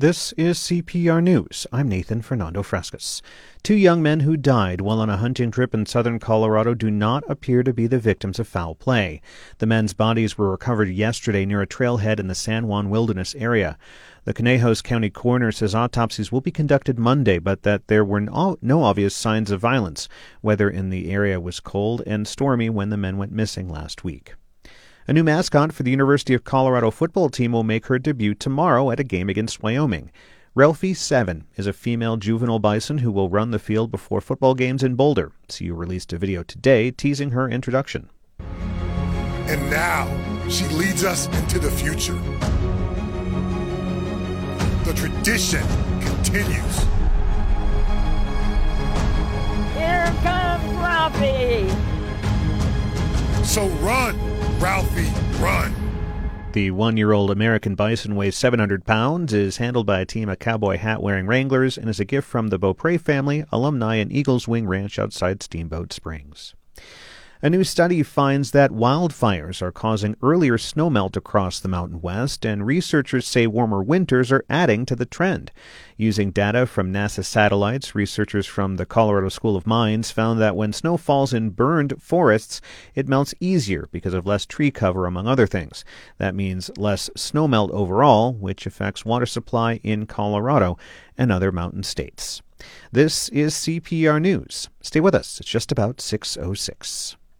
This is CPR News. I'm Nathan Fernando Frescas. Two young men who died while on a hunting trip in southern Colorado do not appear to be the victims of foul play. The men's bodies were recovered yesterday near a trailhead in the San Juan Wilderness area. The Conejos County coroner says autopsies will be conducted Monday, but that there were no obvious signs of violence. Weather in the area was cold and stormy when the men went missing last week. A new mascot for the University of Colorado football team will make her debut tomorrow at a game against Wyoming. Ralphie 7 is a female juvenile bison who will run the field before football games in Boulder. CU released a video today teasing her introduction. And now she leads us into the future. The tradition continues. Here comes Ralphie! So run, Ralphie, run. The 1-year-old American bison weighs 700 pounds, is handled by a team of cowboy hat-wearing wranglers, and is a gift from the Beaupre family, alumni in Eagles Wing Ranch outside Steamboat Springs. A new study finds that wildfires are causing earlier snowmelt across the Mountain West, and researchers say warmer winters are adding to the trend. Using data from NASA satellites, researchers from the Colorado School of Mines found that when snow falls in burned forests, it melts easier because of less tree cover, among other things. That means less snowmelt overall, which affects water supply in Colorado and other mountain states. This is CPR News. Stay with us. It's just about 6:06.